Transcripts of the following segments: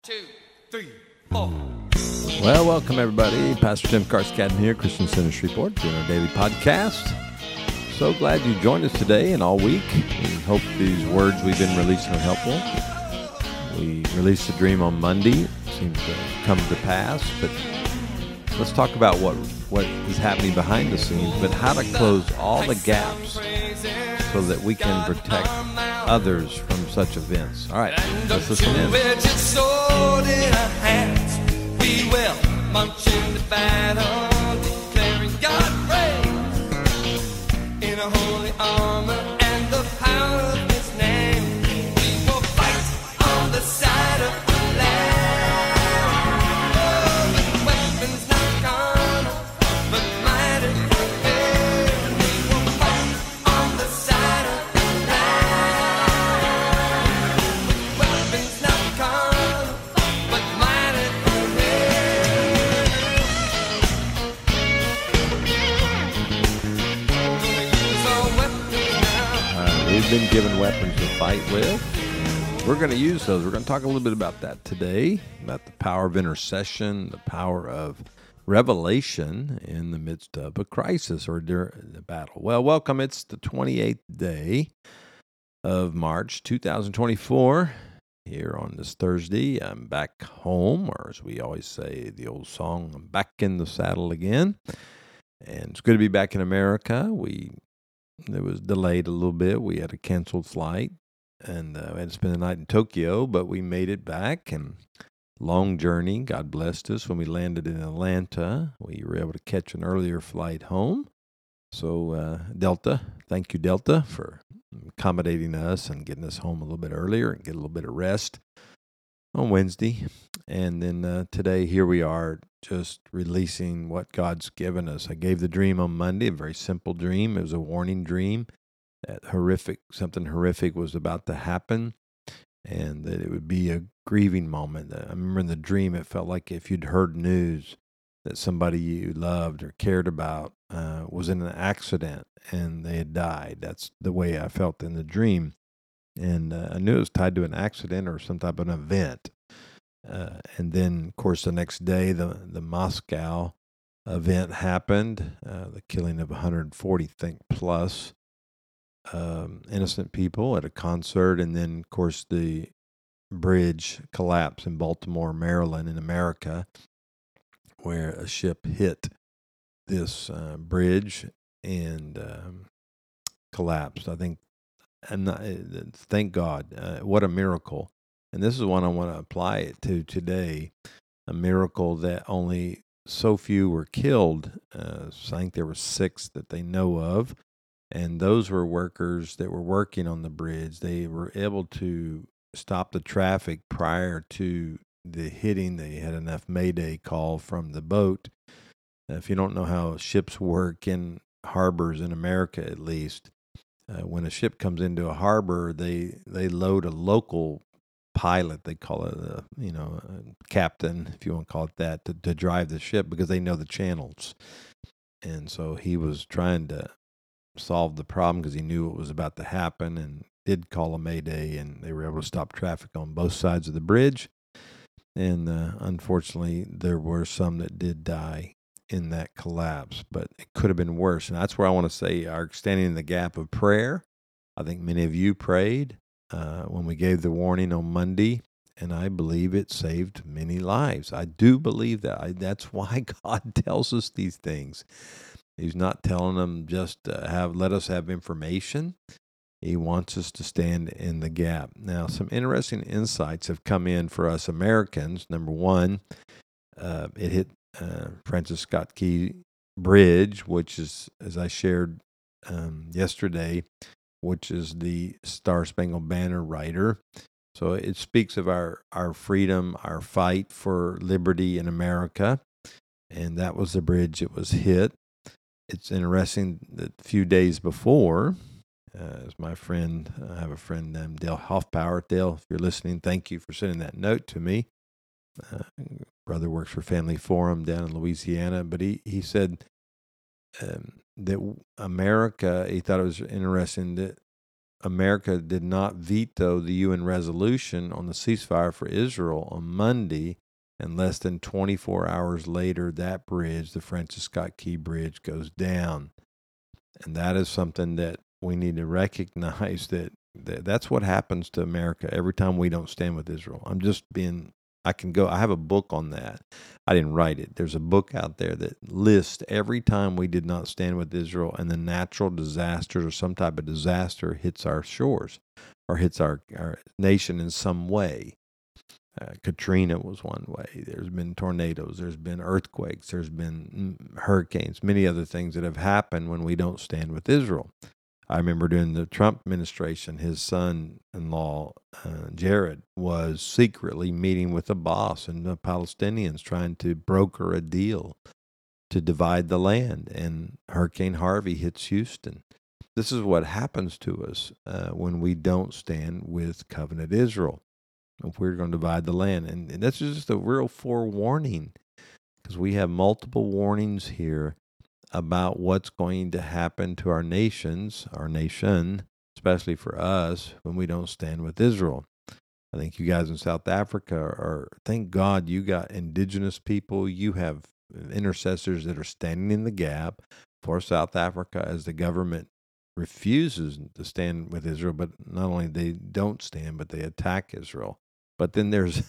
2, 3, 4. Well, welcome everybody. Pastor Tim Carscadden here, Christian Center Shreveport, doing our daily podcast. So glad you joined us today and all week. We hope these words we've been releasing are helpful. We released the dream on Monday. It seems to come to pass, but let's talk about what is happening behind the scenes, but how to close all the gaps so that we can protect others from such events. All right, let's listen in. We will march into battle, declaring God praise in a holy armor and the power of His name. We will fight on the side of the land. Oh, with weapons not carnal, but mighty through faith. We will fight on the side of the land. With weapons not carnal, but mighty through We've been given weapons to fight with. We're going to use those. We're going to talk a little bit about that today, about the power of intercession, the power of revelation in the midst of a crisis or during the battle. Well, welcome. It's the 28th day of March 2024. Here on this Thursday, I'm back home, or as we always say, the old song, I'm back in the saddle again. And it's good to be back in America. It was delayed a little bit. We had a canceled flight, and we had to spend the night in Tokyo, but we made it back, and long journey. God blessed us when we landed in Atlanta. We were able to catch an earlier flight home. So Delta, thank you, Delta, for accommodating us and getting us home a little bit earlier and get a little bit of rest on Wednesday. And then today, here we are, just releasing what God's given us. I gave the dream on Monday, a very simple dream. It was a warning dream that something horrific was about to happen, and that it would be a grieving moment. I remember in the dream, it felt like if you'd heard news that somebody you loved or cared about was in an accident and they had died. That's the way I felt in the dream. And I knew it was tied to an accident or some type of an event. And then, of course, the next day, the Moscow event happened, the killing of 140, plus innocent people at a concert. And then, of course, the bridge collapse in Baltimore, Maryland, in America, where a ship hit this bridge and collapsed. I think, thank God, what a miracle. And this is one I want to apply it to today, a miracle that only so few were killed. I think there were 6 that they know of, and those were workers that were working on the bridge. They were able to stop the traffic prior to the hitting. They had enough mayday call from the boat. If you don't know how ships work in harbors in America, at least, when a ship comes into a harbor, they load a local pilot, they call it a captain, if you want to call it that, to drive the ship, because they know the channels. And so he was trying to solve the problem because he knew what was about to happen, and did call a mayday, and they were able to stop traffic on both sides of the bridge. And unfortunately, there were some that did die in that collapse, but it could have been worse. And that's where I want to say our standing in the gap of prayer. I think many of you prayed when we gave the warning on Monday, and I believe it saved many lives. I do believe that. That's why God tells us these things. He's not telling them just let us have information. He wants us to stand in the gap. Now, some interesting insights have come in for us Americans. Number one, it hit Francis Scott Key Bridge, which is, as I shared yesterday, which is the Star Spangled Banner writer. So it speaks of our freedom, our fight for liberty in America. And that was the bridge it was hit. It's interesting that a few days before, as my friend, I have a friend named Dale Hoffpower. Dale, if you're listening, thank you for sending that note to me. Brother works for Family Forum down in Louisiana, but he said that America, he thought it was interesting that America did not veto the UN resolution on the ceasefire for Israel on Monday, and less than 24 hours later, that bridge, the Francis Scott Key Bridge, goes down. And that is something that we need to recognize that's what happens to America every time we don't stand with Israel. I have a book on that. I didn't write it. There's a book out there that lists every time we did not stand with Israel and the natural disasters or some type of disaster hits our shores or hits our nation in some way. Katrina was one way. There's been tornadoes. There's been earthquakes. There's been hurricanes, many other things that have happened when we don't stand with Israel. I remember during the Trump administration, his son-in-law, Jared, was secretly meeting with the boss and the Palestinians trying to broker a deal to divide the land. And Hurricane Harvey hits Houston. This is what happens to us when we don't stand with covenant Israel. If we're going to divide the land. And that's just a real forewarning, because we have multiple warnings here about what's going to happen to our nation, especially for us, when we don't stand with Israel. I think you guys in South Africa thank God you got indigenous people. You have intercessors that are standing in the gap for South Africa as the government refuses to stand with Israel, but not only they don't stand, but they attack Israel. But then there's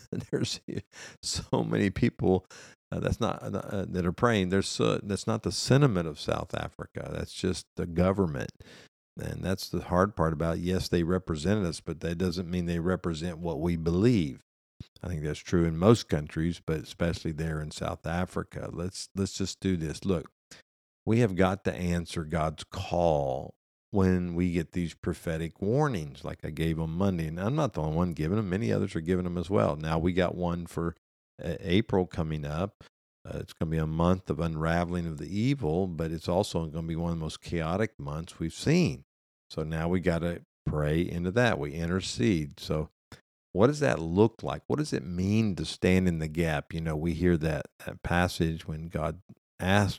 so many people that are praying. That's not the sentiment of South Africa. That's just the government, and that's the hard part about. Yes, they represent us, but that doesn't mean they represent what we believe. I think that's true in most countries, but especially there in South Africa. Let's just do this. Look, we have got to answer God's call when we get these prophetic warnings like I gave on Monday. And I'm not the only one giving them. Many others are giving them as well. Now we got one for April coming up. It's going to be a month of unraveling of the evil, but it's also going to be one of the most chaotic months we've seen. So now we got to pray into that. We intercede. So what does that look like? What does it mean to stand in the gap? We hear that passage when God asked,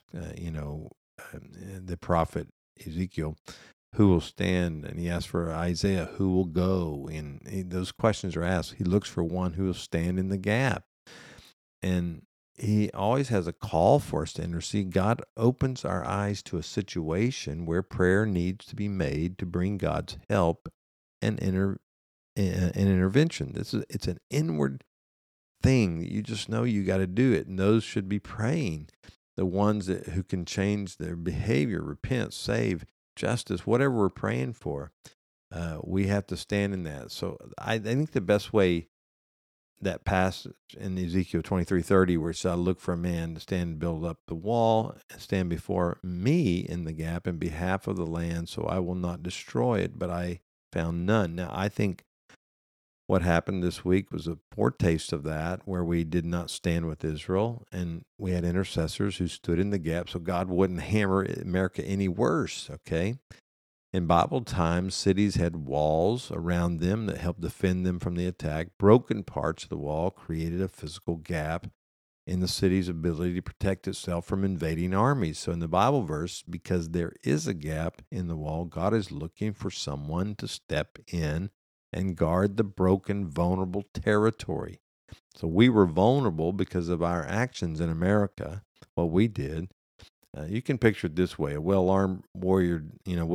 the prophet Ezekiel, who will stand? And he asked for Isaiah, who will go? And those questions are asked. He looks for one who will stand in the gap. And he always has a call for us to intercede. God opens our eyes to a situation where prayer needs to be made to bring God's help and intervention. It's an inward thing. You just know you got to do it. And those should be praying. The ones who can change their behavior, repent, save, justice, whatever we're praying for, we have to stand in that. So I think the best way, that passage in Ezekiel 23:30, where it said, "I look for a man to stand and build up the wall and stand before me in the gap in behalf of the land, so I will not destroy it, but I found none." Now, I think what happened this week was a foretaste of that, where we did not stand with Israel, and we had intercessors who stood in the gap so God wouldn't hammer America any worse, okay? In Bible times, cities had walls around them that helped defend them from the attack. Broken parts of the wall created a physical gap in the city's ability to protect itself from invading armies. So in the Bible verse, because there is a gap in the wall, God is looking for someone to step in and guard the broken, vulnerable territory. So we were vulnerable because of our actions in America, what we did. You can picture it this way: a well-armed warrior,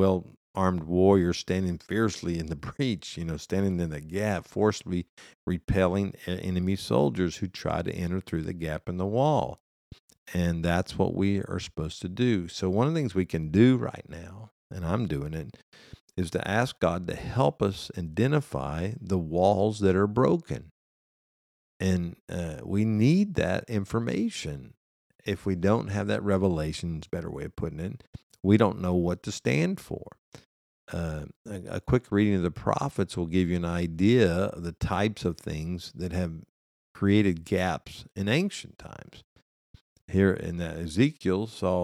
standing fiercely in the breach, standing in the gap, forcibly repelling enemy soldiers who try to enter through the gap in the wall. And that's what we are supposed to do. So one of the things we can do right now, and I'm doing it, is to ask God to help us identify the walls that are broken. And we need that information. If we don't have that revelation, it's a better way of putting it, we don't know what to stand for. A quick reading of the prophets will give you an idea of the types of things that have created gaps in ancient times. Here in that Ezekiel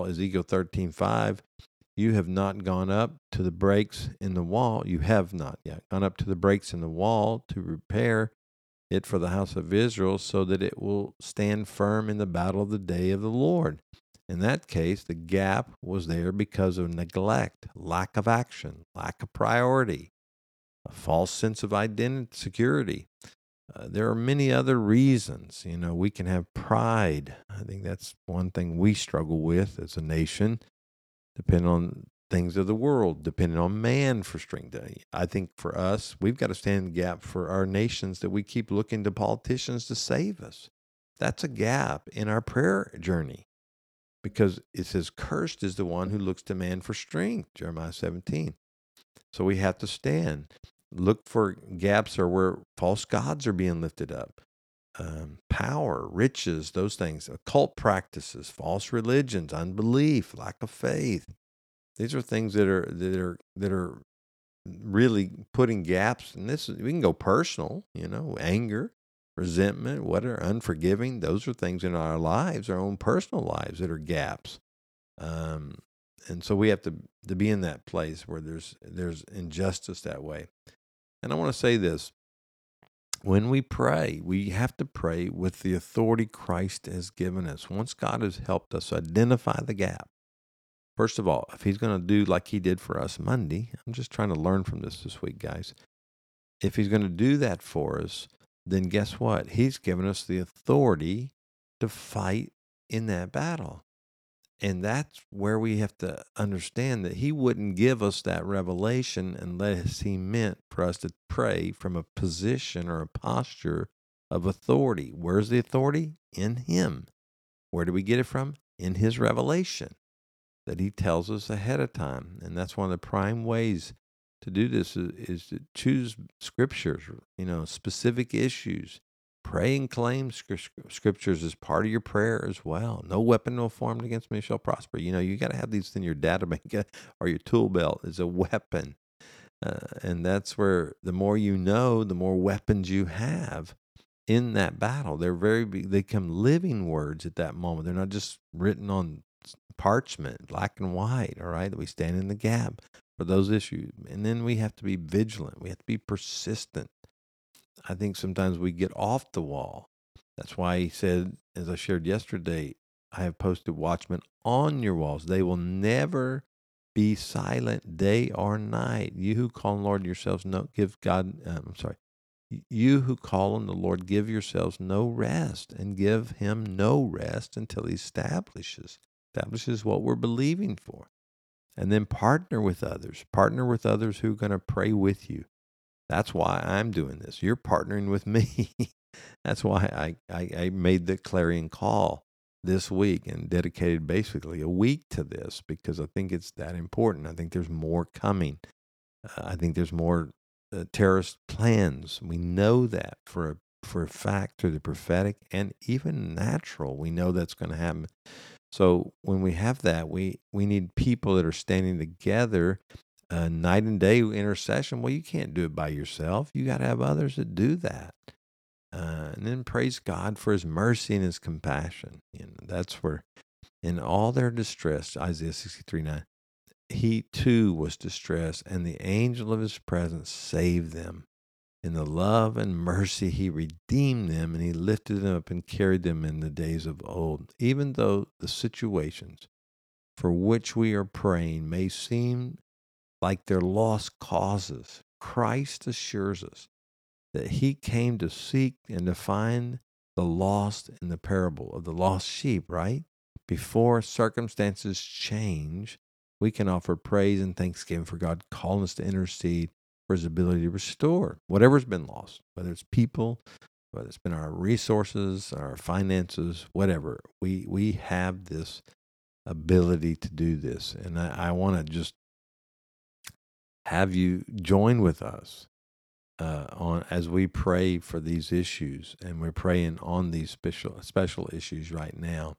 13:5, you have not gone up to the breaks in the wall. You have not yet gone up to the breaks in the wall to repair it for the house of Israel, so that it will stand firm in the battle of the day of the Lord. In that case, the gap was there because of neglect, lack of action, lack of priority. a false sense of identity, security. There are many other reasons. We can have pride. I think that's one thing we struggle with as a nation, depending on things of the world, depending on man for strength. I think for us, we've got to stand in the gap for our nations, that we keep looking to politicians to save us. That's a gap in our prayer journey, because it says, cursed is the one who looks to man for strength, Jeremiah 17. So we have to stand. Look for gaps or where false gods are being lifted up. Power, riches, those things, occult practices, false religions, unbelief, lack of faith. These are things that are really putting gaps in this. We can go personal, anger, resentment, unforgiving. Those are things in our lives, our own personal lives, that are gaps. And so we have to be in that place where there's injustice that way. And I want to say this. When we pray, we have to pray with the authority Christ has given us. Once God has helped us identify the gap, first of all, if he's going to do like he did for us Monday, I'm just trying to learn from this week, guys. If he's going to do that for us, then guess what? He's given us the authority to fight in that battle. And that's where we have to understand that he wouldn't give us that revelation unless he meant for us to pray from a position or a posture of authority. Where's the authority? In him. Where do we get it from? In his revelation that he tells us ahead of time. And that's one of the prime ways to do this is to choose scriptures, specific issues. Pray and claim scriptures as part of your prayer as well. No weapon formed against me shall prosper. You got to have these in your database or your tool belt as a weapon. And that's where the more you know, the more weapons you have in that battle. They become living words at that moment. They're not just written on parchment, black and white, all right? We stand in the gap for those issues. And then we have to be vigilant. We have to be persistent. I think sometimes we get off the wall. That's why he said, as I shared yesterday, I have posted watchmen on your walls. They will never be silent day or night. You who call on the Lord yourselves, you who call on the Lord, give yourselves no rest, and give him no rest until he establishes what we're believing for. And then partner with others who are going to pray with you. That's why I'm doing this. You're partnering with me. That's why I made the clarion call this week and dedicated basically a week to this, because I think it's that important. I think there's more coming. I think there's more terrorist plans. We know that for a fact through the prophetic and even natural. We know that's going to happen. So when we have that, we need people that are standing together. Night and day intercession. Well, you can't do it by yourself. You got to have others that do that. And then praise God for his mercy and his compassion. That's where, in all their distress, Isaiah 63:9, he too was distressed, and the angel of his presence saved them. In the love and mercy, he redeemed them, and he lifted them up and carried them in the days of old. Even though the situations for which we are praying may seem like they're lost causes, Christ assures us that he came to seek and to find the lost in the parable of the lost sheep, right? Before circumstances change, we can offer praise and thanksgiving for God calling us to intercede for his ability to restore whatever's been lost, whether it's people, whether it's been our resources, our finances, whatever. We have this ability to do this. And I want to just have you join with us as we pray for these issues, and we're praying on these special issues right now.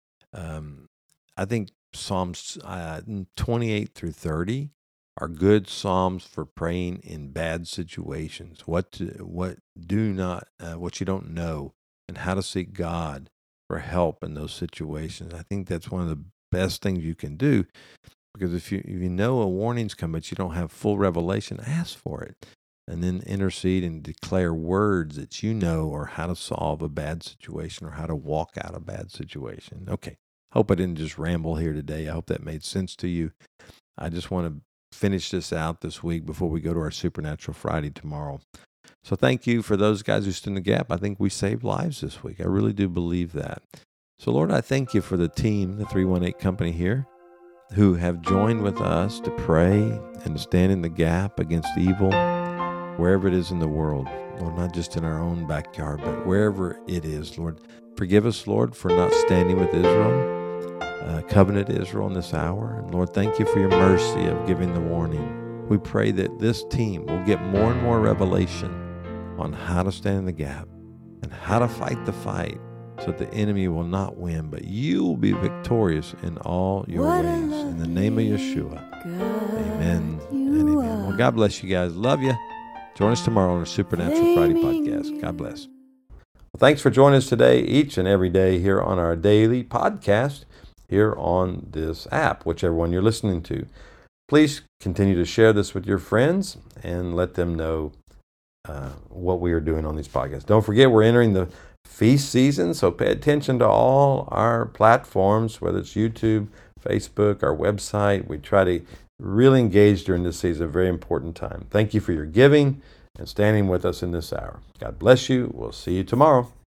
I think Psalms 28 through 30 are good psalms for praying in bad situations. What you don't know, and how to seek God for help in those situations. I think that's one of the best things you can do. Because if you know a warning's coming, but you don't have full revelation, ask for it. And then intercede and declare words that you know, or how to solve a bad situation, or how to walk out a bad situation. Okay. Hope I didn't just ramble here today. I hope that made sense to you. I just want to finish this out this week before we go to our Supernatural Friday tomorrow. So thank you for those guys who stood in the gap. I think we saved lives this week. I really do believe that. So, Lord, I thank you for the team, the 318 company here, who have joined with us to pray and to stand in the gap against evil wherever it is in the world. Lord, not just in our own backyard, but wherever it is, Lord. Forgive us, Lord, for not standing with Israel, covenant Israel in this hour. And Lord, thank you for your mercy of giving the warning. We pray that this team will get more and more revelation on how to stand in the gap and how to fight the fight so that the enemy will not win, but you will be victorious in all your ways. In the name of Yeshua, amen and amen. Well, God bless you guys. Love you. Join us tomorrow on our Supernatural Friday podcast. God bless. Well, thanks for joining us today, each and every day here on our daily podcast here on this app, whichever one you're listening to. Please continue to share this with your friends and let them know what we are doing on these podcasts. Don't forget, we're entering the feast season, so pay attention to all our platforms, whether it's YouTube, Facebook, our website. We try to really engage during this season, a very important time. Thank you for your giving and standing with us in this hour. God bless you. We'll see you tomorrow.